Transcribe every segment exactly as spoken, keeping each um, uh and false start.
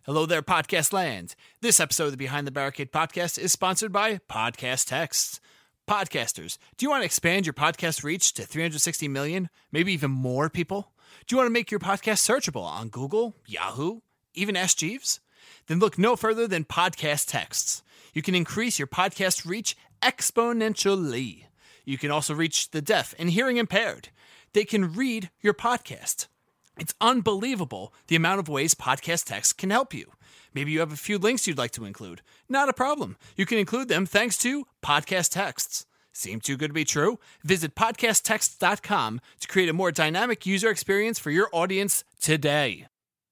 Hello there, podcast land. This episode of the Behind the Barricade podcast is sponsored by Podcast Texts. Podcasters, do you want to expand your podcast reach to three hundred sixty million, maybe even more people? Do you want to make your podcast searchable on Google, Yahoo, even Ask Jeeves? Then look no further than Podcast Texts. You can increase your podcast reach exponentially. You can also reach the deaf and hearing impaired. They can read your podcast. It's unbelievable the amount of ways Podcast Text can help you. Maybe you have a few links you'd like to include. Not a problem. You can include them thanks to Podcast Texts. Seem too good to be true? Visit podcast texts dot com to create a more dynamic user experience for your audience today.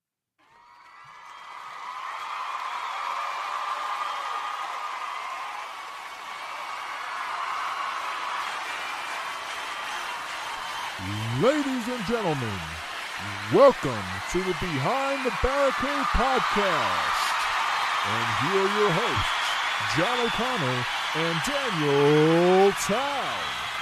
Ladies and gentlemen, welcome to the Behind the Barricade podcast. And here are your hosts, John O'Connor and Daniel Town.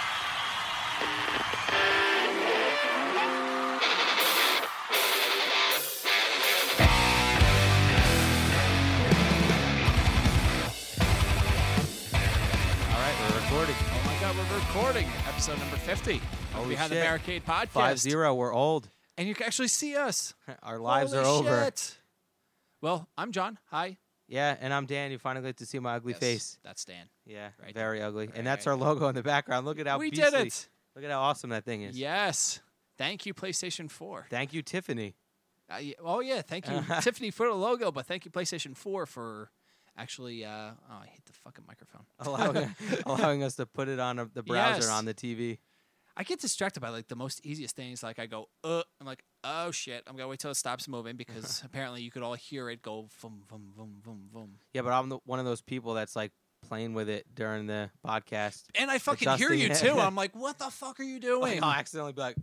All right, we're recording. Oh my God, we're recording episode number fifty. Holy Behind shit. the Barricade podcast. Five zero, we're old. And you can actually see us. Our lives Holy are over. shit. Well, I'm John. Hi. Yeah, and I'm Dan. You finally get to see my ugly Yes, face. That's Dan. Yeah, Right very ugly. Right, and that's right. our logo in the background. Look at how we beastly. did it. Look at how awesome that thing is. Yes. Thank you, PlayStation four. Thank you, Tiffany. Uh, yeah, oh, yeah. Thank you, Tiffany, for the logo, but thank you, PlayStation four, for actually. Uh, oh, I hit the fucking microphone. allowing, allowing us to put it on a, the browser Yes. on the T V. I get distracted by like the most easiest things. Like I go, uh, I'm like, oh shit, I'm gonna wait till it stops moving because apparently you could all hear it go, vum, vum, vum, vum, vum. Yeah, but I'm the, one of those people that's like playing with it during the podcast. And I fucking hear you Adjusting it. too. I'm like, what the fuck are you doing? Like, I'll accidentally be like,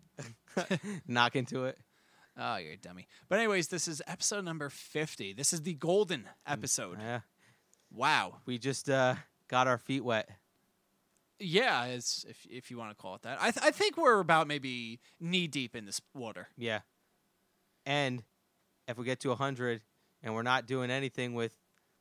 knock into it. Oh, you're a dummy. But anyways, this is episode number fifty. This is the golden episode. Yeah, Wow. we just uh, got our feet wet. Yeah, it's, if if you want to call it that. I th- I think we're about maybe knee deep in this water. Yeah. And if we get to one hundred and we're not doing anything with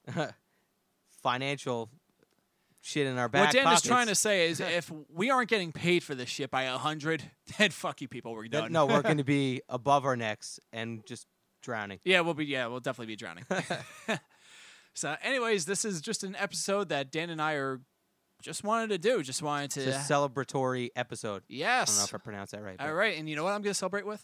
financial shit in our back What Dan pockets, is trying to say is if we aren't getting paid for this shit by a hundred, then fuck you people, we're then- done. no, we're going to be above our necks and just drowning. Yeah, we'll be. Yeah, we'll definitely be drowning. So, anyways, this is just an episode that Dan and I are just wanted to do. Just wanted to. It's a celebratory episode. I don't know yes. if I pronounced that right. All but right, and you know what I'm going to celebrate with?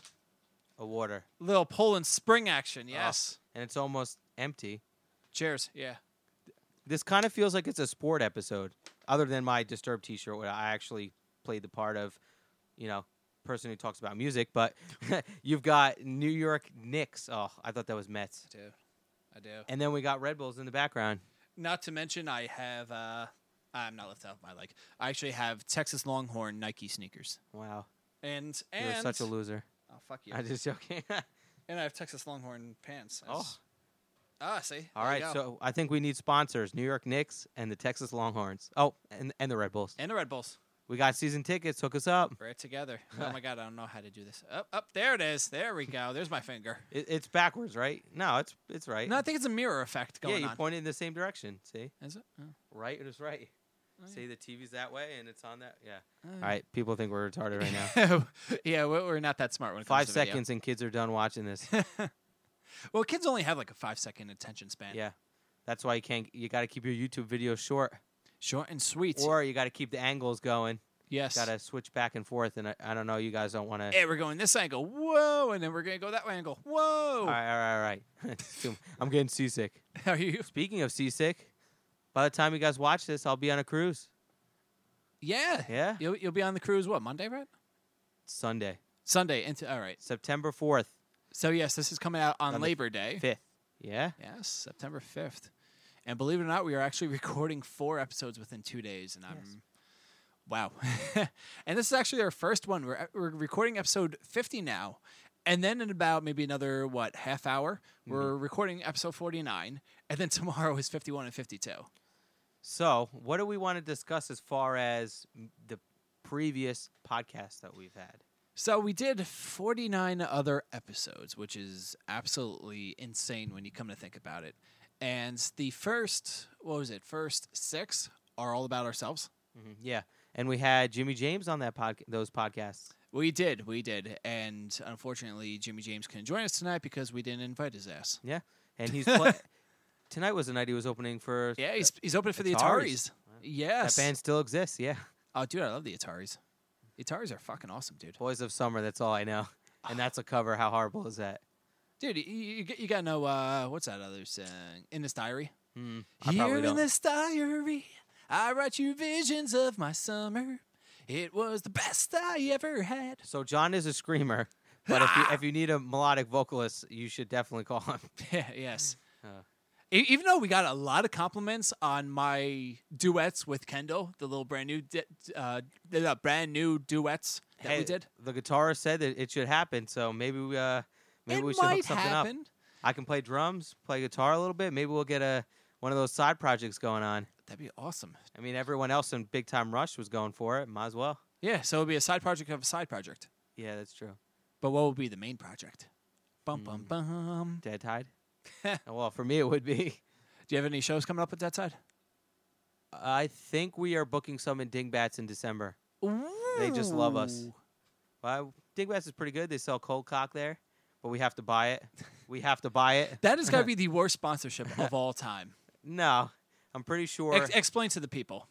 A water. Little Poland Spring action. Yes. And it's almost empty. Cheers. Yeah. This kind of feels like it's a sport episode, other than my Disturbed t-shirt where I actually played the part of, you know, person who talks about music. But you've got New York Knicks. Oh, I thought that was Mets. I do. I do. And then we got Red Bulls in the background. Not to mention, I have. Uh, I'm not left out my like. I actually have Texas Longhorn Nike sneakers. Wow. And You're and such a loser. oh fuck you. I'm just joking. And I have Texas Longhorn pants. I Oh. just- Ah, see. All There right, you go. so I think we need sponsors: New York Knicks and the Texas Longhorns. Oh, and and the Red Bulls. And the Red Bulls. We got season tickets. Hook us up. We're together. Oh my god, I don't know how to do this. Up, up, there it is. There we go. There's my finger. It, it's backwards, right? No, it's it's right. No, I think it's a mirror effect yeah, going you on. pointed in the same direction. See, Is it? Oh. right is right. Oh, yeah. See, the T V's that way and it's on that. Yeah. Oh, All right, people think we're retarded right now. yeah, we're we're not that smart when it Five comes to video. seconds and kids are done watching this. Well, kids only have like a five second attention span. Yeah, that's why you can't. You got to keep your YouTube videos short, Short and sweet. or you got to keep the angles going. yes. Got to switch back and forth. And I, I don't know, you guys don't want to. Hey, we're going this angle. Whoa, and then we're gonna go that angle. Whoa. All right, all right, all right. I'm getting seasick. How are you? Speaking of seasick, by the time you guys watch this, I'll be on a cruise. Yeah. Yeah? You'll you'll be on the cruise. What, Monday, right? Sunday, Sunday. Into all right. September fourth, So yes, this is coming out on, On the Labor Day. fifth. Yeah? Yes, September fifth. And believe it or not, we are actually recording four episodes within two days, and I'm Yes. wow. And this is actually our first one. We're we're recording episode fifty now, and then in about maybe another what half hour, we're recording episode forty-nine, and then tomorrow is fifty-one and fifty-two. So, what do we want to discuss as far as m- the previous podcasts that we've had? So we did forty-nine other episodes, which is absolutely insane when you come to think about it. And the first, what was it, first six are all about ourselves. Mm-hmm. Yeah, and we had Jimmy James on that pod- those podcasts. We did, we did. And unfortunately, Jimmy James couldn't join us tonight because we didn't invite his ass. Yeah, and he's play- tonight was the night he was opening for. Yeah, he's he's open for the Ataris. Ataris. Yes. That band still exists. Yeah, Oh, dude, I love the Ataris. The Ataris are fucking awesome, dude. Boys of Summer. That's all I know, and that's a cover. How horrible is that? Dude, you, you, you got to know, uh, what's that other song? In This Diary? Mm, I Here probably in don't. this diary, I write you visions of my summer. It was the best I ever had. So John is a screamer, but if you if you need a melodic vocalist, you should definitely call him. Yeah, yes. Uh. E- Even though we got a lot of compliments on my duets with Kendall, the little brand new, di- uh, the uh, brand new duets that Hey, we did, The guitarist said that it should happen, so maybe we uh maybe it we should hook might something happen. up. I can play drums, play guitar a little bit. Maybe we'll get a one of those side projects going on. That'd be awesome. I mean, everyone else in Big Time Rush was going for it. Might as well. Yeah, so it'd be a side project of a side project. Yeah, that's true. But what would be the main project? Bum bum Mm. bum. Dead Tide. Well, for me, it would be. Do you have any shows coming up with that side? I think we are booking some in Dingbats in December. They just love us. Ooh. Well, Dingbats is pretty good. They sell cold cock there, but we have to buy it. We have to buy it. That has got to be the worst sponsorship of all time. No, I'm pretty sure. Ex- explain to the people.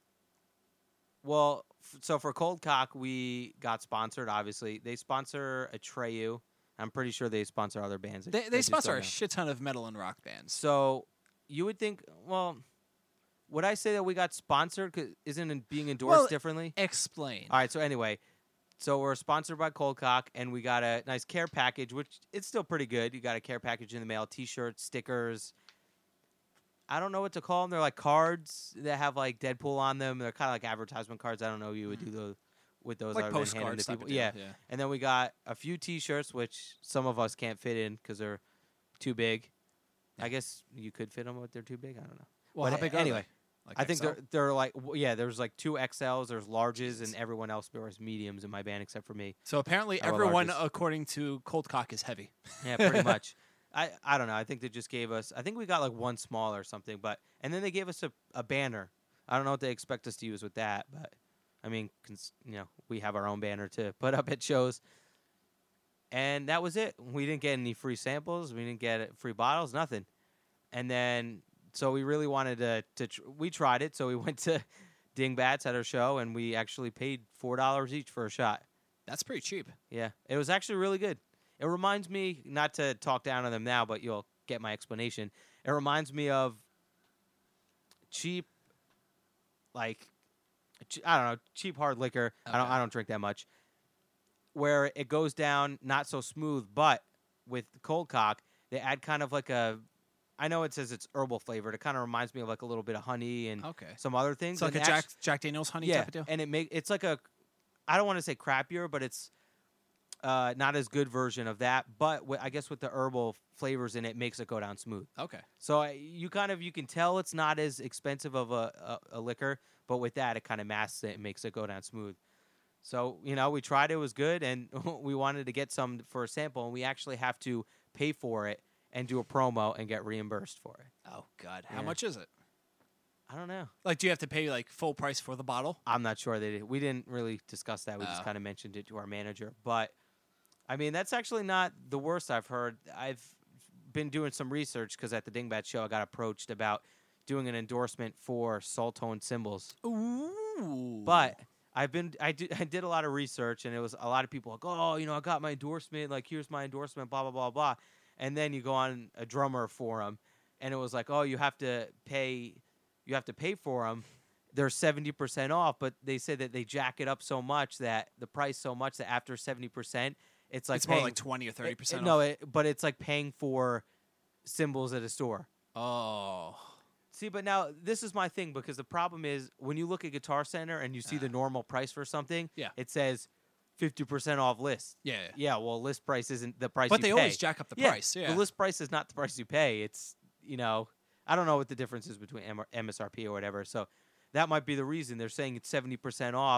Well, f- so for Cold Cock, we got sponsored, obviously. They sponsor Atreyu. I'm pretty sure they sponsor other bands. I- They, I they just sponsor don't a know. shit ton of metal and rock bands. So you would think, well, would I say that we got sponsored? 'Cause isn't it being endorsed Well, differently? Explain. All right, so anyway, so we're sponsored by Cold Cock, and we got a nice care package, which it's still pretty good. You got a care package in the mail, T-shirts, stickers. I don't know what to call them. They're like cards that have like Deadpool on them. They're kind of like advertisement cards. I don't know if you would do those with those. Like other than handing postcards to type people. of deal. Yeah. yeah. And then we got a few T-shirts, which some of us can't fit in because they're too big. Yeah. I guess you could fit them, but they're too big. I don't know. Well, But how big a- are anyway, they? Like I think X L? they're they're like w- yeah. There's like two X Ls, there's larges, and everyone else wears mediums in my band except for me. So apparently, I wear everyone, larges. according to Cold Cock, is heavy. Yeah, pretty much. I, I don't know. I think they just gave us. I think we got like one small or something, but and then they gave us a, a banner. I don't know what they expect us to use with that, but I mean, cons, you know, we have our own banner to put up at shows, and that was it. We didn't get any free samples. We didn't get free bottles. Nothing. And then so we really wanted to to tr- we tried it. So we went to Dingbats at our show, and we actually paid four dollars each for a shot. That's pretty cheap. Yeah, it was actually really good. It reminds me, not to talk down on them now, but you'll get my explanation. It reminds me of cheap, like, ch- I don't know, cheap hard liquor. I don't, Okay. I don't drink that much. Where it goes down not so smooth, but with Cold Cock, they add kind of like a, I know it says it's herbal flavored. It kind of reminds me of like a little bit of honey and Okay. some other things. It's like and a Jack, actu- Jack Daniels honey yeah, type of deal? and it make it's like a, I don't want to say crappier, but it's uh, not as good version of that. But wi- I guess with the herbal flavors in it, makes it go down smooth. Okay. So I, you kind of you can tell it's not as expensive of a, a, a liquor, but with that, it kind of masks it and makes it go down smooth. So you know, we tried it, it was good, and we wanted to get some for a sample, and we actually have to pay for it and do a promo and get reimbursed for it. Oh, God. How Yeah. much is it? I don't know. Like, do you have to pay, like, full price for the bottle? I'm not sure they did. We didn't really discuss that. We just Oh. kind of mentioned it to our manager. But I mean, that's actually not the worst I've heard. I've been doing some research because at the Dingbat show, I got approached about doing an endorsement for Saltone cymbals. Ooh. But I've been I did I did a lot of research, and it was a lot of people like, oh, you know, I got my endorsement. Like, here's my endorsement. Blah blah blah blah. And then you go on a drummer forum, and it was like, oh, you have to pay. You have to pay for them. They're seventy percent off, but they said that they jack it up so much that the price so much that after seventy percent, it's like it's more paying, like twenty or thirty it- percent it- No, it, but it's like paying for cymbals at a store. Oh. See, but now this is my thing because the problem is when you look at Guitar Center and you see the Uh. normal price for something, Yeah. it says fifty percent off list. Yeah. yeah. Yeah, well, list price isn't the price But you they pay. always jack up the Yeah, price. Yeah. The list price is not the price you pay. It's, you know, I don't know what the difference is between M- M S R P or whatever. So that might be the reason they're saying it's seventy percent off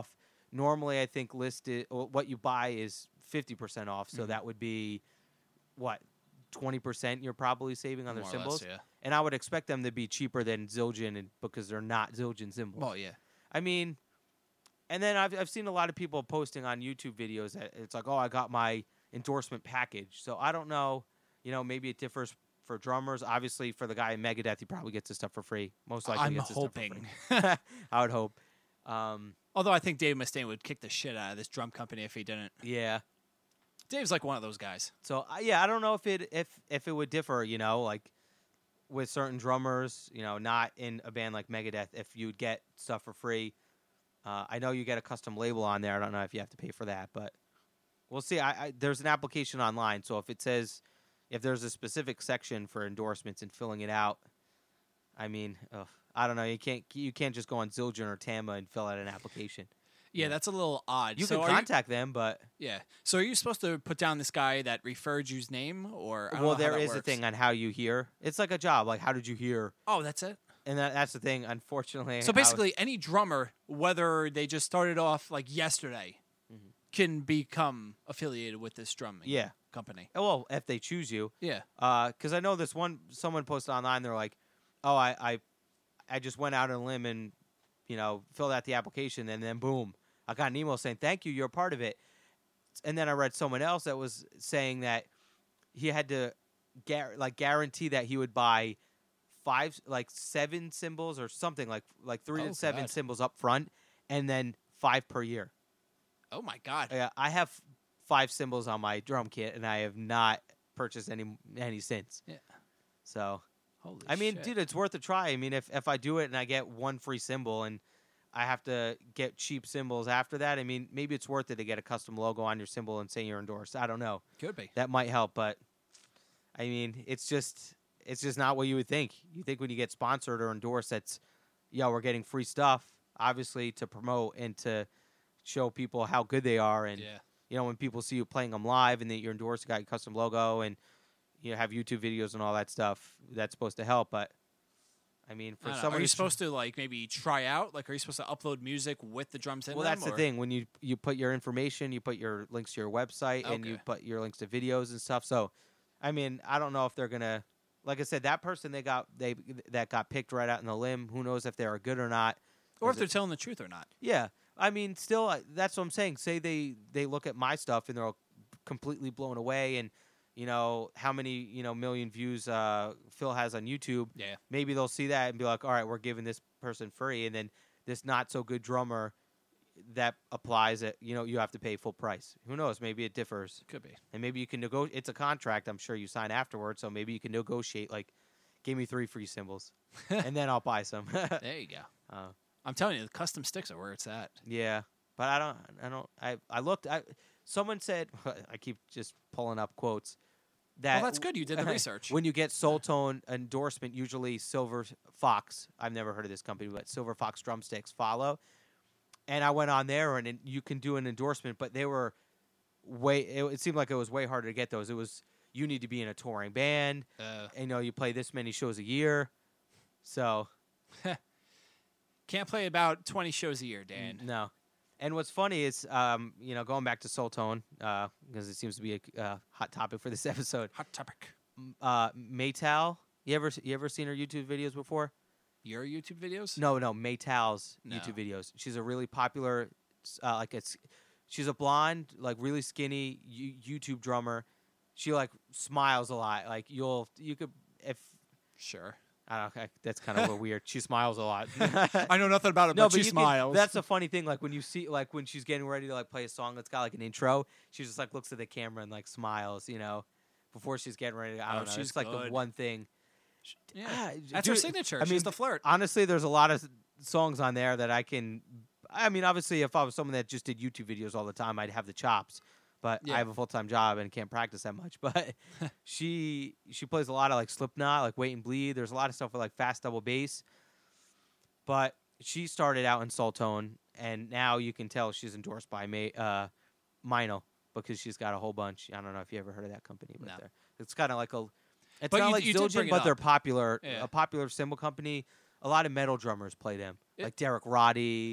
normally I think listed or what you buy is fifty percent off, so Mhm. that would be what twenty percent you're probably saving on their More or less, symbols. yeah. And I would expect them to be cheaper than Zildjian and, because they're not Zildjian symbols. Well, yeah. I mean, and then I've I've seen a lot of people posting on YouTube videos that it's like, oh, I got my endorsement package. So I don't know, you know, maybe it differs for drummers. Obviously, for the guy in Megadeth, he probably gets his stuff for free. Most likely, I'm gets his stuff for hoping. free. I would hope. Um, Although I think Dave Mustaine would kick the shit out of this drum company if he didn't. yeah. Dave's like one of those guys. So uh, yeah, I don't know if it if if it would differ, you know, like with certain drummers, you know, not in a band like Megadeth, if you'd get stuff for free. Uh, I know you get a custom label on there. I don't know if you have to pay for that, but we'll see. I, I there's an application online, so if it says if there's a specific section for endorsements and filling it out, I mean, ugh, I don't know. You can't you can't just go on Zildjian or Tama and fill out an application. Yeah, Yeah. that's a little odd. You so can are you- contact them, but yeah. So are you supposed to put down this guy that referred you's name, or I don't well, know how there that is a works. thing on how you hear. It's like a job. Like, how did you hear? Oh, that's it. And that, that's the thing. Unfortunately, So how- basically, any drummer, whether they just started off like yesterday, Mhm. can become affiliated with this drumming Yeah. company. well, if they choose you, Yeah. because I know this one. Someone posted online. They're like, "Oh, I, I, I just went out on a limb and, you know, filled out the application, and then boom, I got an email saying thank you, you're a part of it." And then I read someone else that was saying that he had to, gar- like, guarantee that he would buy five, like seven cymbals or something, like like three Oh, to seven God. cymbals up front, and then five per year. Oh my God. Yeah, I have five cymbals on my drum kit, and I have not purchased any any since. Yeah. So, Holy I mean, shit. dude, it's worth a try. I mean, if if I do it and I get one free cymbal and I have to get cheap cymbals after that, I mean, maybe it's worth it to get a custom logo on your cymbal and say you're endorsed. I don't know. Could be. That might help, but I mean, it's just it's just not what you would think. You think when you get sponsored or endorsed, that's yeah, we're getting free stuff, obviously to promote and to show people how good they are, and Yeah. you know, when people see you playing them live and that you're endorsed, you got your custom logo, and you have YouTube videos and all that stuff, that's supposed to help. But I mean, I for don't know. someone, Are you who's- supposed to like maybe try out? Like, are you supposed to upload music with the drums in well, them? that's the or- thing. When you you put your information, you put your links to your website, and you Okay. put your links to videos and stuff. So, I mean, I don't know if they're gonna, like I said, that person they got they that got picked right out in the limb. Who knows if they are good or not? or if Is they're it- telling the truth or not. Yeah, I mean, still, uh, that's what I'm saying. Say they they look at my stuff and they're all completely blown away, and you know how many you know million views uh, Phil has on YouTube. Yeah. Maybe they'll see that and be like, all right, we're giving this person free, and then this not so good drummer that applies it. You know, you have to pay full price. Who knows? Maybe it differs, Could be. and maybe you can negotiate. It's a contract. I'm sure you sign afterwards, so maybe you can negotiate. Like, give me three free cymbals, and then I'll buy some. There you go. uh, I'm telling you, the custom sticks are where it's at. Yeah, but I don't. I don't. I I looked. I someone said. I keep just pulling up quotes. That Well, that's good. You did the research. When you get Soul Tone endorsement, usually Silver Fox. I've never heard of this company, but Silver Fox drumsticks follow. And I went on there, and, and you can do an endorsement, but they were way. It, it seemed like it was way harder to get those. It was you need to be in a touring band. Uh, You know, you play this many shows a year. So can't play about twenty shows a year, Dan. no. And what's funny is, um, you know, going back to Soul Tone, uh, because it seems to be a uh, hot topic for this episode. Hot topic. M- Uh, Maytal, you ever you ever seen her YouTube videos before? Your YouTube videos? No, no, Maytal's No. YouTube videos. She's a really popular, uh, like it's, she's a blonde, like really skinny U- YouTube drummer. She like smiles a lot. Like you'll you could if Sure. I don't know, that's kind of weird. She smiles a lot. I know nothing about it, No, but, she you can- smiles. that's the funny thing. Like when you see, like when she's getting ready to like play a song that's got like an intro, she just like looks at the camera and like smiles, you know, before she's getting ready. To, I Oh, don't know. she's It's like the good. one thing. yeah. Ah, That's dude, her signature. I She's mean, the flirt. honestly, there's a lot of songs on there that I can. I mean, obviously, if I was someone that just did YouTube videos all the time, I'd have the chops. But Yeah. I have a full time job and can't practice that much. But she she plays a lot of like Slipknot, like Wait and Bleed. There's a lot of stuff with like fast double bass. But she started out in Soul Tone, and now you can tell she's endorsed by May, uh, Mino because she's got a whole bunch. I don't know if you ever heard of that company, but No. they're- it's kind of like a. It's But not you- like you did bring Zildjian, it but they're up. popular. Yeah. A popular cymbal company. A lot of metal drummers play them, It- like Derek Roddy.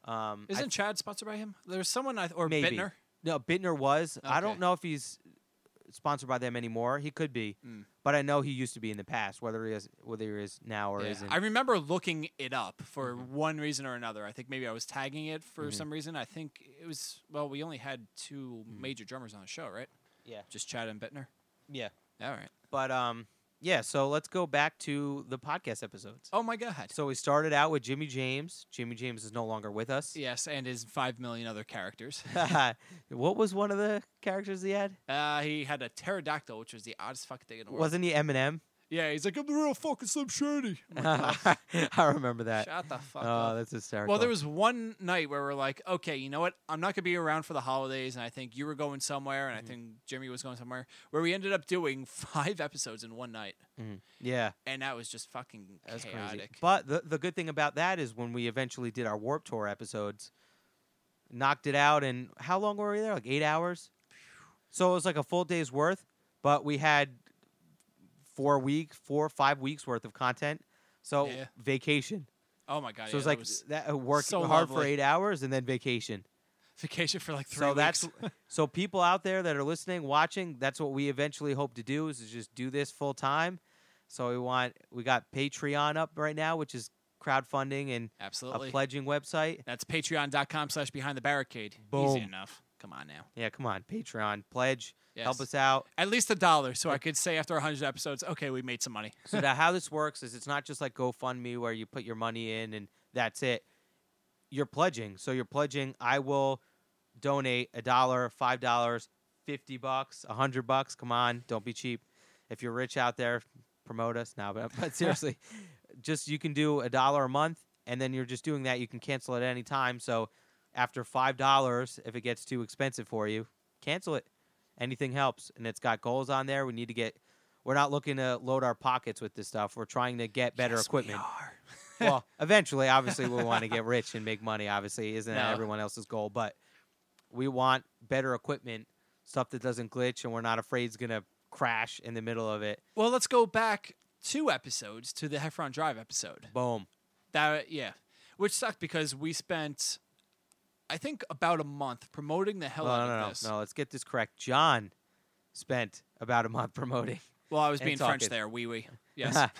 Um, I Isn't th- Chad sponsored by him? There's someone I or Maybe. Bittner. no, Bittner was. I Okay. don't know if he's sponsored by them anymore. He could be, Mm. but I know he used to be in the past. Whether he is, whether he is now or Yeah. isn't. I remember looking it up for Mhm. one reason or another. I think maybe I was tagging it for Mhm. some reason. I think it was well, we only had two Mhm. major drummers on the show, right? Yeah. Just Chad and Bittner. Yeah. All right. But um, yeah. So let's go back to the podcast episodes. Oh my God. So we started out with Jimmy James. Jimmy James is no longer with us. Yes, and his five million other characters. What was one of the characters he had? Uh, he had a pterodactyl, which was the oddest fucking thing in the world. Wasn't he Eminem? Yeah, he's like, I'm the real fucking Slim Shady. I'm like, "Oh, I remember that. shut the fuck Oh, up. that's hysterical. Well, there was one night where we're like, okay, you know what? I'm not going to be around for the holidays, and I think you were going somewhere, and Mhm. I think Jimmy was going somewhere, where we ended up doing five episodes in one night, Mhm. Yeah, and that was just fucking that's crazy. chaotic. But the the good thing about that is when we eventually did our Warp Tour episodes, knocked it out. And how long were we there? Like eight hours. So it was like a full day's worth, but we had four week, four five weeks worth of content. So Yeah. vacation. Oh my god! so yeah, it's that like was that uh, work so hard for lovely. eight hours and then vacation. vacation for like three So weeks. that's so people out there that are listening, watching, that's what we eventually hope to do is, is just do this full time. So we want we got Patreon up right now, which is crowdfunding and absolutely. a pledging website. That's patreon.com slash behind the barricade. Easy Boom. enough. Come on now. Yeah, come on, Patreon, pledge, Yes. help us out. At least a dollar, so I could say after one hundred episodes, okay, we made some money. So now how this works is it's not just like GoFundMe where you put your money in and that's it. You're pledging. So you're pledging, I will donate a dollar, five dollars, fifty bucks, a hundred bucks. Come on, don't be cheap. If you're rich out there, promote us now. But, but seriously, just you can do a dollar a month, and then you're just doing that. You can cancel at any time. So after five dollars, if it gets too expensive for you, cancel it. Anything helps, and it's got goals on there. We need to get. We're not looking to load our pockets with this stuff. We're trying to get better Yes, equipment. We are. Well, eventually, obviously, we want to get rich and make money. Obviously, isn't that No. everyone else's goal? But we want better equipment, stuff that doesn't glitch, and we're not afraid it's gonna crash in the middle of it. Well, let's go back two episodes to the Heffron Drive episode. Boom. That yeah, which sucked because we spent, I think, about a month promoting the hell No, out no, of no, this. no. Let's get this correct. John spent about a month promoting. Well, I was And being French talking. there. Oui, oui. Yes.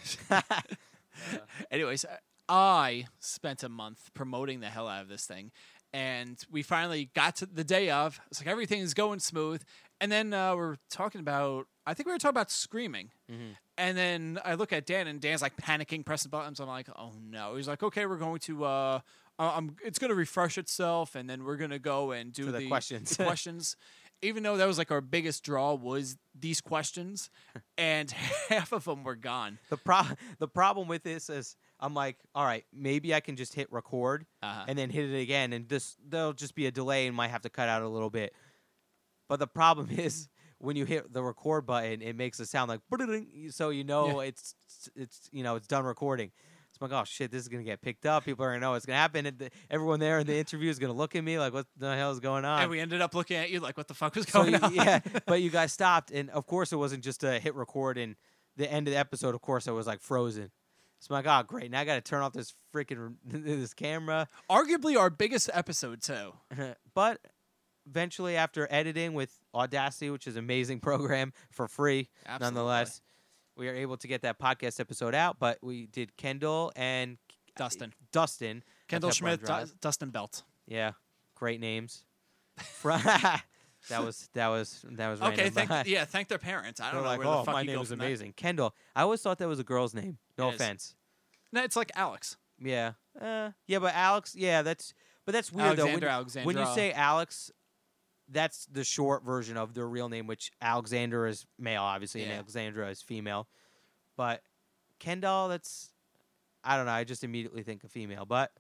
Anyways, I spent a month promoting the hell out of this thing, and we finally got to the day of. It's like everything's going smooth, and then uh, we're talking about. I think we were talking about screaming, Mhm. and then I look at Dan, and Dan's like panicking, pressing buttons. I'm like, oh no. He's like, okay, we're going to. Uh, uh, I'm. It's going to refresh itself, and then we're going to go and do To the questions. the questions. Even though that was like our biggest draw was these questions, and half of them were gone. The pro the problem with this is I'm like, all right, maybe I can just hit record Uh-huh. and then hit it again, and this there'll just be a delay and might have to cut out a little bit. But the problem is when you hit the record button, it makes a sound like so you know Yeah. it's it's you know it's done recording. It's like, oh shit, this is gonna get picked up. People are gonna know what's gonna happen. And the, everyone there in the interview is gonna look at me like, what the hell is going on? And we ended up looking at you like, what the fuck was So going you- on? yeah, but you guys stopped, and of course it wasn't just a hit record. And the end of the episode, of course, it was like frozen. So I'm like, oh great, now I got to turn off this freaking this camera. Arguably our biggest episode, too. But eventually, after editing with Audacity, which is an amazing program for free, Absolutely. nonetheless, we are able to get that podcast episode out. But we did Kendall and Dustin. Dustin, Kendall Heffron Schmidt, Drive. Du- Dustin Belt. Yeah, great names. Fr- that was that was that was Okay, random. thank, yeah, thank their parents. I They're don't know like, where oh, the fuck my you name go is from that. amazing. Kendall. I always thought that was a girl's name. No It is. offense. No, it's like Alex. Yeah. Uh, yeah, but Alex, yeah, that's but that's weird though. Alexander, When, Alexandra. when you say Alex, that's the short version of their real name, which Alexander is male, obviously, and Yeah. Alexandra is female. But Kendall, that's I don't know. I just immediately think of female, but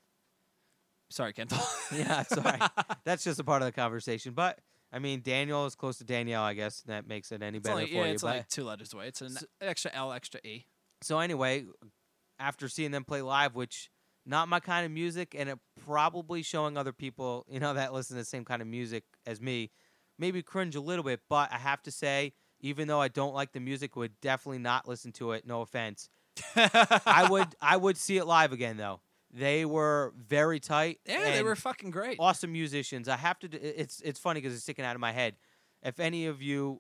Sorry, Kendall. yeah, sorry. That's just a part of the conversation. But I mean, Daniel is close to Danielle, I guess. That makes it any It's better only, for yeah, you. it's but like two letters away. It's an So- extra L, extra E. So anyway, after seeing them play live, which not my kind of music, and it probably showing other people, you know, that listen to the same kind of music as me, maybe cringe a little bit. But I have to say, even though I don't like the music, would definitely not listen to it. No offense. I would I would see it live again though. They were very tight. Yeah, they and were fucking great. awesome musicians. I have to. d- It's it's funny because it's sticking out of my head. If any of you,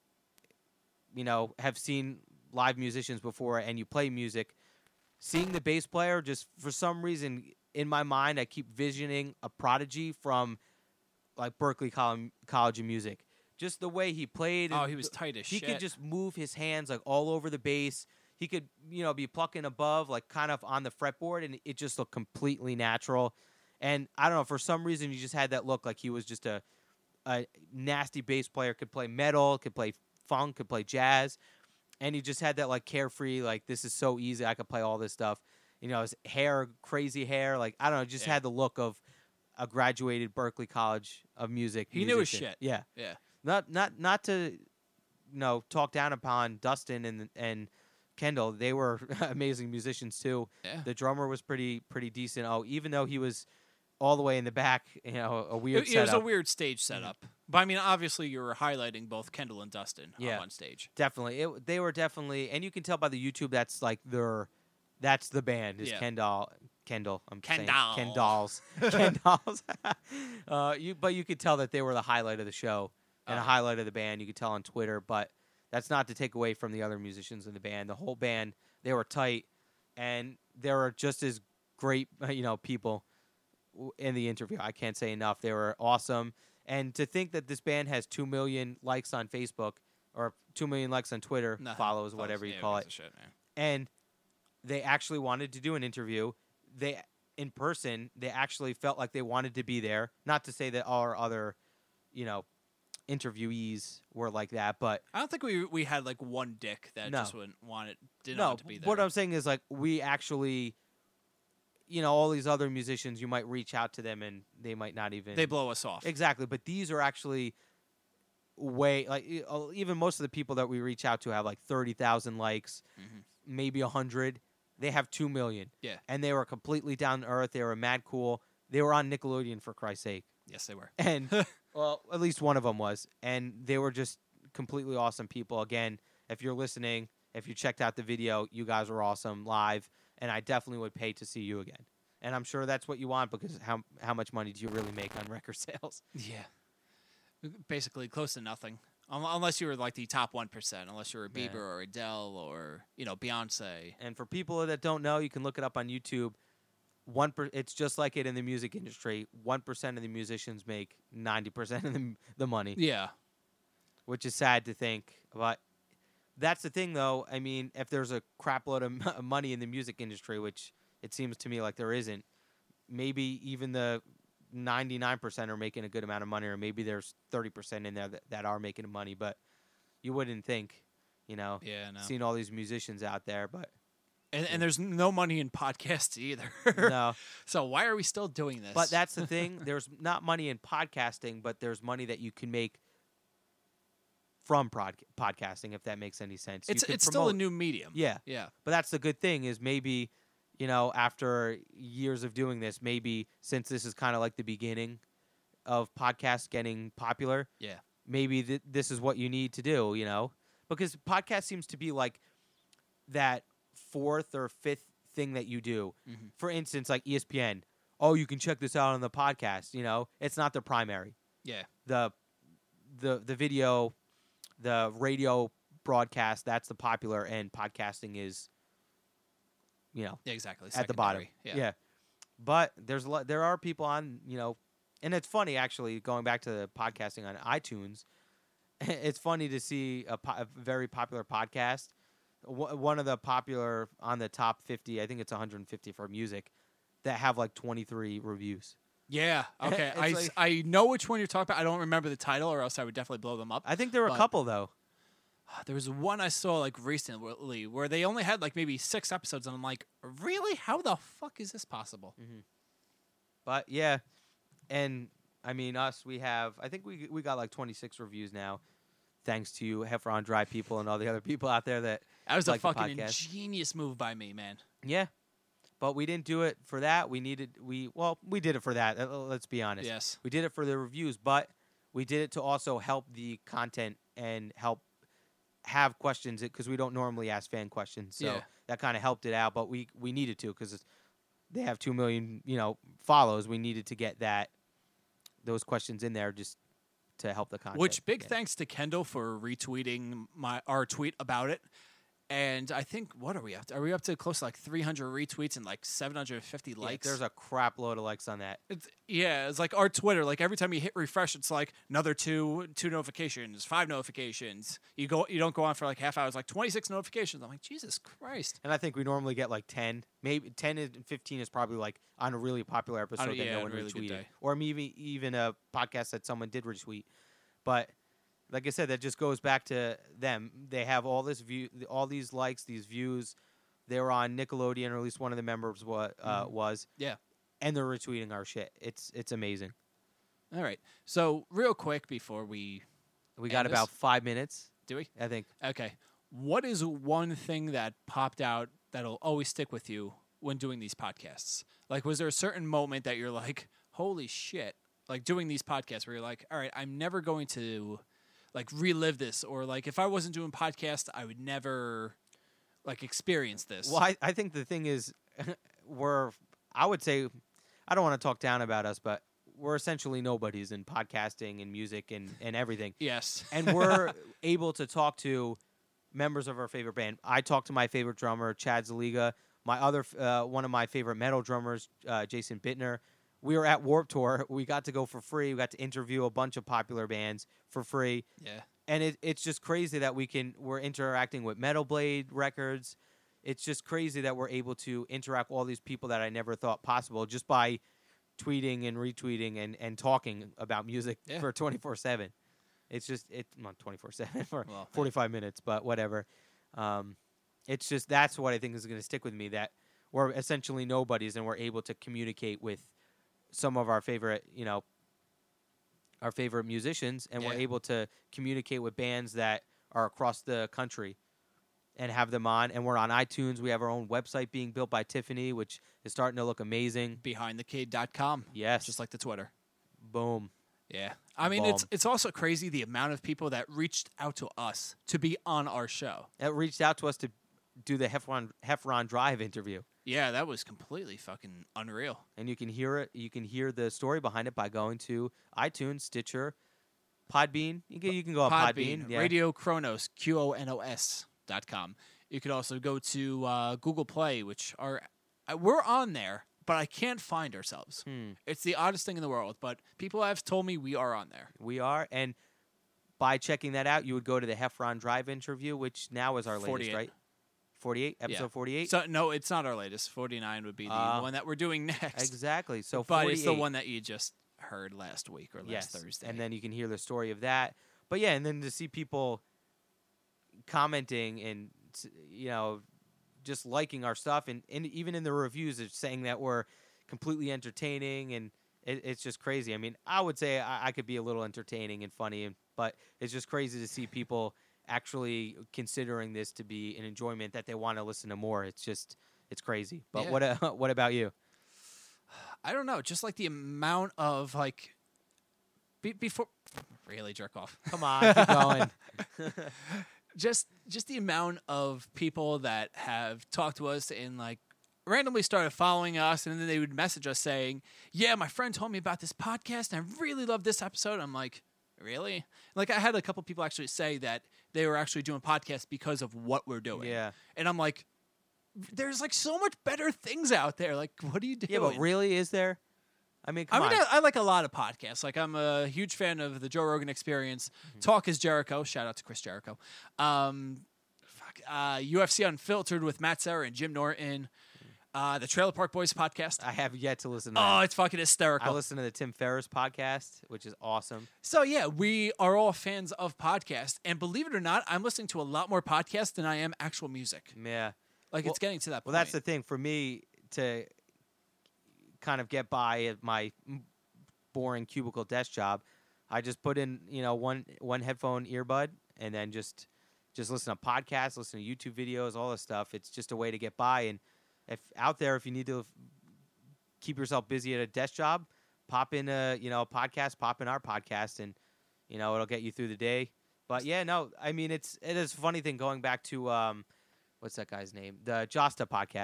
you know, have seen live musicians before and you play music, seeing the bass player, just for some reason in my mind, I keep visioning a Prodigy from like Berklee Col- College of Music. Just the way he played. Oh, and he was the- tight as He shit. could just move his hands like all over the bass. He could, you know, be plucking above, like kind of on the fretboard, and it just looked completely natural. And I don't know, for some reason, you just had that look like he was just a, a nasty bass player. Could play metal, could play funk, could play jazz, and he just had that like carefree, like this is so easy. I could play all this stuff. You know, his hair, crazy hair, like I don't know, just Yeah. had the look of a graduated Berklee College of Music. He knew his musician. shit. Yeah, Yeah. not not not to, you know, talk down upon Dustin and and Kendall. They were amazing musicians too. Yeah. The drummer was pretty pretty decent. Oh, even though he was all the way in the back, you know, a weird It, it was a setup. weird stage setup. But I mean, obviously, you were highlighting both Kendall and Dustin Yeah. on one stage. Definitely, it, they were definitely, and you can tell by the YouTube that's like their, that's the band is Yeah. Kendall. Kendall, I'm Kendall. saying Kendalls, Kendalls. uh, you, but you could tell that they were the highlight of the show and Oh, a yeah. highlight of the band. You could tell on Twitter, but that's not to take away from the other musicians in the band. The whole band, they were tight, and they were just as great, you know, people w- in the interview. I can't say enough. They were awesome, and to think that this band has two million likes on Facebook or two million likes on Twitter, Nothing. follows, Follows, whatever you yeah, call who it, gives a shit, man. and they actually wanted to do an interview. They in person, they actually felt like they wanted to be there. Not to say that our other, you know, interviewees were like that, but I don't think we we had like one dick that No. just wouldn't want it, didn't no. want to be there. What I'm saying is like we actually, you know, all these other musicians, you might reach out to them and they might not even they blow us off. exactly. But these are actually way like e- uh, even most of the people that we reach out to have like thirty thousand likes, Mhm. maybe a hundred. They have two million. Yeah. And they were completely down to earth. They were mad cool. They were on Nickelodeon for Christ's sake. Yes, they were. And well, at least one of them was. And they were just completely awesome people. Again, if you're listening, if you checked out the video, you guys were awesome live. And I definitely would pay to see you again. And I'm sure that's what you want because how how much money do you really make on record sales? Yeah. Basically, close to nothing. Un- Unless you were like the top one percent. Unless you were a Yeah. Bieber or Adele or, you know, Beyonce. And for people that don't know, you can look it up on YouTube. One per, it's just like it in the music industry. One percent of the musicians make ninety percent of the the money, Yeah. which is sad to think. But that's the thing, though. I mean, if there's a crap load of m- money in the music industry, which it seems to me like there isn't, maybe even the ninety-nine percent are making a good amount of money, or maybe there's thirty percent in there that, that are making money. But you wouldn't think, you know, Yeah, no. seeing all these musicians out there. But And, and there's no money in podcasts either. no. So why are we still doing this? But that's the thing. There's not money in podcasting, but there's money that you can make from prod- podcasting, if that makes any sense. You it's can it's still a promote- new medium. Yeah, Yeah. but that's the good thing is maybe, you know, after years of doing this, maybe since this is kind of like the beginning of podcasts getting popular, Yeah. maybe th- this is what you need to do, you know? Because podcast seems to be like that fourth or fifth thing that you do. Mhm. For instance, like E S P N. Oh, you can check this out on the podcast, you know? It's not the primary. Yeah. The the the video, the radio broadcast, that's the popular, and podcasting is, you know, Yeah, exactly. at the bottom. Secondary. Yeah. But there's a lot, there are people on, you know, and it's funny actually going back to the podcasting on iTunes. It's funny to see a, po- a very popular podcast. W- one of the popular on the top fifty, I think it's one hundred fifty for music, that have like twenty-three reviews. Yeah. Okay. It's I, s- like- I know which one you're talking about. I don't remember the title, or else I would definitely blow them up. I think there were But- a couple though. There was one I saw like recently where they only had like maybe six episodes, and I'm like, really? How the fuck is this possible? But yeah, and I mean us, we have. I think we we got like twenty-six reviews now, thanks to you, Heifer on Dry people, and all the other people out there that. That was like a the fucking podcast. ingenious move by me, man. Yeah, but we didn't do it for that. We needed we well we did it for that. uh, Let's be honest. Yes. We did it for the reviews, but we did it to also help the content and help have questions because we don't normally ask fan questions. So Yeah. that kind of helped it out. But we we needed to because they have two million, you know, follows. We needed to get that those questions in there just to help the content. Which big yeah. thanks to Kendall for retweeting my our tweet about it. And I think, what are we up to? Are we up to close to like three hundred retweets and like seven hundred fifty Yeah, likes? there's a crap load of likes on that. It's, yeah, it's like our Twitter. Like every time you hit refresh, it's like another two two notifications, five notifications. You go, you don't go on for like half hours, like twenty-six notifications. I'm like, Jesus Christ. And I think we normally get like ten, maybe ten and fifteen is probably like on a really popular episode On a- that yeah, no on one a really good retweeted, day. or maybe even a podcast that someone did retweet. But like I said, that just goes back to them. They have all this view, all these likes, these views. They were on Nickelodeon, or at least one of the members was, uh, Mhm. was. Yeah. And they're retweeting our shit. It's it's amazing. All right. So real quick before we We got And about this- five minutes, do we. I think. Okay. What is one thing that popped out that'll always stick with you when doing these podcasts? Like, was there a certain moment that you're like, holy shit, like doing these podcasts where you're like, all right, I'm never going to like relive this, or like if I wasn't doing podcasts, I would never like experience this. Well, I, I think the thing is, we're, I would say, I don't want to talk down about us, but we're essentially nobodies in podcasting and music and, and everything. Yes. And we're able to talk to members of our favorite band. I talked to my favorite drummer, Chad Zaliga, my other, uh, one of my favorite metal drummers, uh, Jason Bittner. We were at Warped Tour. We got to go for free. We got to interview a bunch of popular bands for free. Yeah. And it, it's just crazy that we can, we're interacting with Metal Blade Records. It's just crazy that we're able to interact with all these people that I never thought possible just by tweeting and retweeting and, and talking about music Yeah. for twenty-four seven. It's just, it's not twenty-four seven, for Well, forty-five minutes, but whatever. Um, it's just, that's what I think is going to stick with me, that we're essentially nobodies and we're able to communicate with some of our favorite, you know, our favorite musicians, and we're Yeah. able to communicate with bands that are across the country and have them on. And we're on iTunes. We have our own website being built by Tiffany, which is starting to look amazing. behind the cade dot com. Yes. Just like the Twitter. Boom. Yeah. I mean, it's Bomb. it's also crazy the amount of people that reached out to us to be on our show. It reached out to us to do the Heffron, Heffron Drive interview. Yeah, that was completely fucking unreal. And you can hear it. You can hear the story behind it by going to iTunes, Stitcher, Podbean. You can, you can go on Podbean. Podbean, yeah. Radio Kronos, Q O N O S dot com. You could also go to uh, Google Play, which are uh, we're on there, but I can't find ourselves. Hmm. It's the oddest thing in the world, but people have told me we are on there. We are. And by checking that out, you would go to the Heffron Drive interview, which now is our latest, forty-eight. right? forty-eight? Episode Yeah. forty-eight? So no, it's not our latest. forty-nine would be the Uh, one that we're doing next. Exactly. So but forty-eight. it's the one that you just heard last week or last yes. Thursday. And then you can hear the story of that. But yeah, and then to see people commenting and, you know, just liking our stuff, and, and even in the reviews, it's saying that we're completely entertaining, and it, it's just crazy. I mean, I would say I, I could be a little entertaining and funny, and, but it's just crazy to see people actually considering this to be an enjoyment that they want to listen to more. It's just, it's crazy. But Yeah. what uh, what about you? I don't know, just like the amount of like be- before really jerk off. Come on, keep going. just just the amount of people that have talked to us and like randomly started following us, and then they would message us saying, "Yeah, my friend told me about this podcast, and I really love this episode." I'm like, really? Like, I had a couple people actually say that they were actually doing podcasts because of what we're doing. Yeah. And I'm like, there's like so much better things out there. Like, what are you doing? Yeah, but really, is there? I mean, come I mean, on. I, I like a lot of podcasts. Like, I'm a huge fan of the Joe Rogan Experience. Mm-hmm. Talk is Jericho. Shout out to Chris Jericho. Um, fuck, uh, U F C Unfiltered with Matt Serra and Jim Norton. Uh, the Trailer Park Boys podcast. I have yet to listen to Oh, that. it's fucking I hysterical. listen to the Tim Ferriss podcast, which is awesome. So, yeah, we are all fans of podcasts. And believe it or not, I'm listening to a lot more podcasts than I am actual music. Yeah. Like, Well- it's getting to that Well, point. that's the thing for me to kind of get by at my m- boring cubicle desk job. I just put in, you know, one one headphone earbud and then just just listen to podcasts, listen to YouTube videos, all this stuff. It's just a way to get by. And if out there, if you need to f- keep yourself busy at a desk job, pop in a you know a podcast, pop in our podcast, and you know it'll get you through the day. But yeah, no, I mean it's it is a funny thing going back to um, what's that guy's name? The Josta podcast.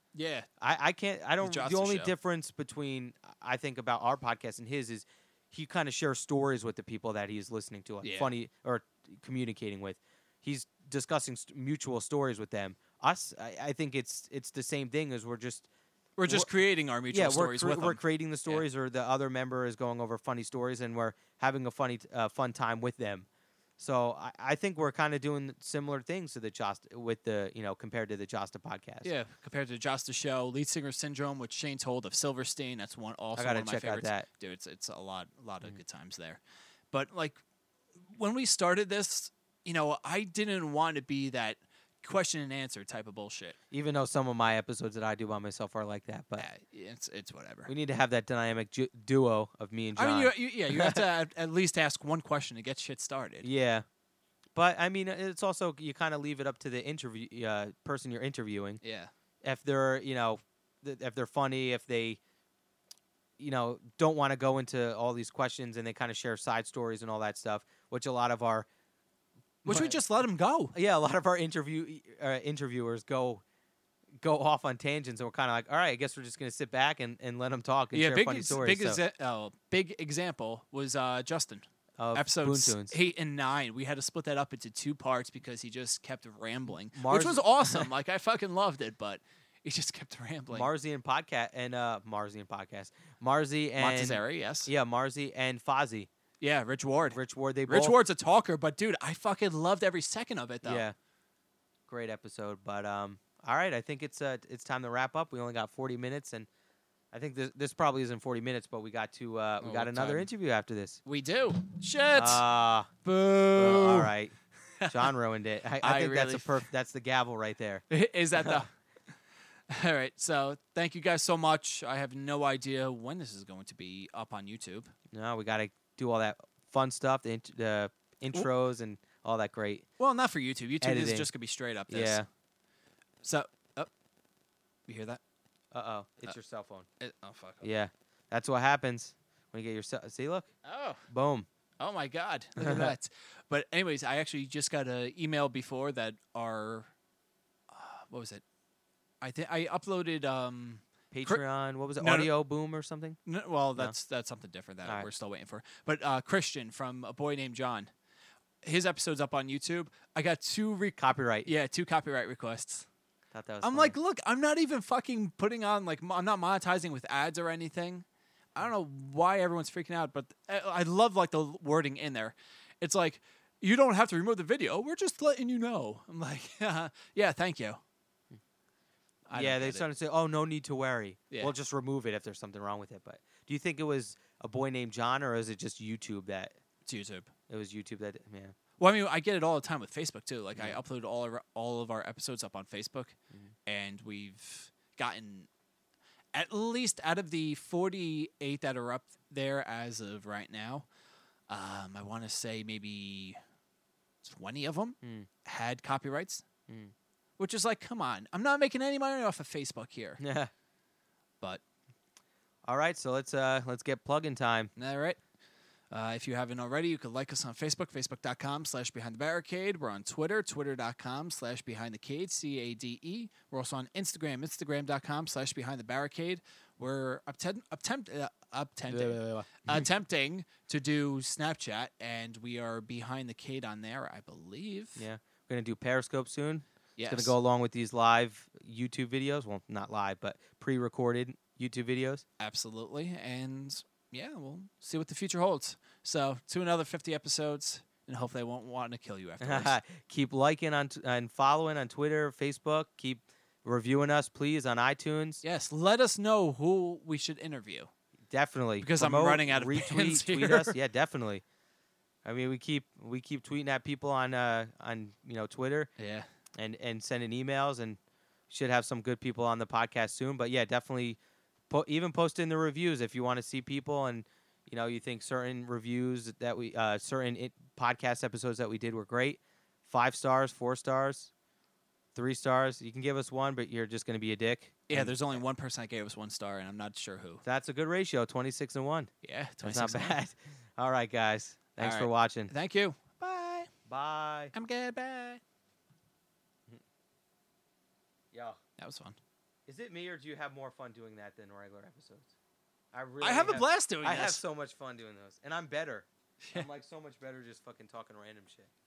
Yeah. I, I can't. I don't. The, Josta only Show. difference between I think about our podcast and his is he kind of shares stories with the people that he's listening to, like Yeah. funny or communicating with. He's discussing st- mutual stories with them. Us, I, I think it's it's the same thing as we're just We're just We're- creating our mutual yeah stories we're with cre- we're them. creating the stories, or the other member is going over funny stories, and we're having a funny t- uh, fun time with them. So I, I think we're kind of doing similar things to the Josta with the you know compared to the Josta podcast. Yeah, compared to Josta Show, Lead Singer Syndrome with Shane Told of Silverstein. That's one also I gotta one of my check out favorites. that. Dude, it's it's a lot a lot of good times there. But like when we started this, you know, I didn't want to be that question and answer type of bullshit. Even though some of my episodes that I do by myself are like that, but Yeah, it's it's whatever. we need to have that dynamic ju- duo of me and John. I mean, you, you, yeah, you have to at, at least ask one question to get shit started. yeah, but I mean, it's also you kind of leave it up to the interview uh, person you're interviewing. Yeah. If they're you know, th- if they're funny, if they, you know, don't want to go into all these questions and they kind of share side stories and all that stuff, which a lot of our, Which we but- just let them go. yeah, a lot of our interview uh, interviewers go. Go off on tangents, and we're kind of like, all right, I guess we're just gonna sit back and, and let them talk and Yeah, share big funny ex- stories. big so, exa- oh, big example was uh, Justin. of Episodes Boontoons. eight and nine, we had to split that up into two parts because he just kept rambling, Mars- which was awesome. Like I fucking loved it, but he just kept rambling. Marzi and podcast and uh Marzi and podcast. Marzi and Montezeri, yes, yeah. yeah, Marzi and Fozzie. Rich Ward. Rich Ward. They Rich both, Ward's a talker, but dude, I fucking loved every second of it though. Yeah, great episode. But um, all right, I think it's uh it's time to wrap up. We only got forty minutes, and I think this this probably isn't forty minutes, but we got to uh we Oh, got another time. interview after this. we do. Shit. Ah, Boo. well, all right. John ruined it. I, I I think that's really a perf- that's the gavel right there. Is that the? All right. So thank you guys so much. I have no idea when this is going to be up on YouTube. No, we got to do all that fun stuff, the, int- the intros and all that great. Well, not for YouTube. YouTube is Editing. just gonna be straight up this. Yeah. So, oh, you hear that? Uh oh, it's Uh, your cell phone. It, oh fuck. Yeah, that's what happens when you get your cell. See, look, Oh. boom. Oh my God. Look at that. But anyways, I actually just got an email before that our, uh, what was it? I think I uploaded. Um, Patreon. What was it? No, no. Audio Boom or something? n- well, that's that's something different that All right. we're still waiting for. But uh, Christian from A Boy Named John, his episode's up on YouTube. I got two. Re- Copyright. yeah, two copyright requests. Thought that was. I'm funny. like, look, I'm not even fucking putting on like mo- I'm not monetizing with ads or anything. I don't know why everyone's freaking out, but I, I love like the wording in there. It's like you don't have to remove the video. We're just letting you know. I'm like, yeah, thank you. I yeah, don't they get it. started to say, "Oh, no need to worry. Yeah. We'll just remove it if there's something wrong with it." But do you think it was A Boy Named John, or is it just YouTube that It's YouTube. it was YouTube that? Yeah. Well, I mean, I get it all the time with Facebook too. Like Yeah. I upload all of our, all of our episodes up on Facebook, Mhm. and we've gotten at least out of the forty-eight that are up there as of right now. Um, I want to say maybe twenty of them Mm. had copyrights, Mm. which is like, come on, I'm not making any money off of Facebook here. Yeah. But All right, so let's uh let's get plug-in time. all right. Uh, if you haven't already, you could like us on Facebook, facebook.com slash behind the barricade. We're on Twitter, twitter.com slash behind the cade, C A D E. We're also on Instagram, instagram.com slash behind the barricade. We're attempt, attempt, uh, attempting, attempting to do Snapchat, and we are behind the cade on there, I believe. Yeah, we're gonna do Periscope soon. Yes. It's gonna go along with these live YouTube videos. Well, not live, but pre-recorded YouTube videos. Absolutely. And yeah, we'll see what the future holds. So, to another fifty episodes, and hopefully I won't want to kill you afterwards. Keep liking on t- and following on Twitter, Facebook. Keep reviewing us, please, on iTunes. Yes, let us know who we should interview. Definitely, Because I'm Promote, running out of retweet, pins tweet here. us. Yeah, definitely. I mean, we keep we keep tweeting at people on uh on you know Twitter Yeah. and and sending emails, and should have some good people on the podcast soon. But yeah, definitely, po- even post in the reviews if you want to see people and you know you think certain reviews that we uh certain it, podcast episodes that we did were great. Five stars, four stars, three stars. You can give us one, but you're just going to be a dick. Yeah, And there's only one person that gave us one star, and I'm not sure who. that's a good ratio, twenty-six and one. Yeah, That's not twenty-six and one. bad. All right, guys. Thanks All for right. watching. Thank you. Bye. Bye. I'm good. Bye. Yeah. That was fun. Is it me or do you have more fun doing that than regular episodes? I really I have a blast doing I this. have so much fun doing those, and I'm better. I'm like so much better just fucking talking random shit.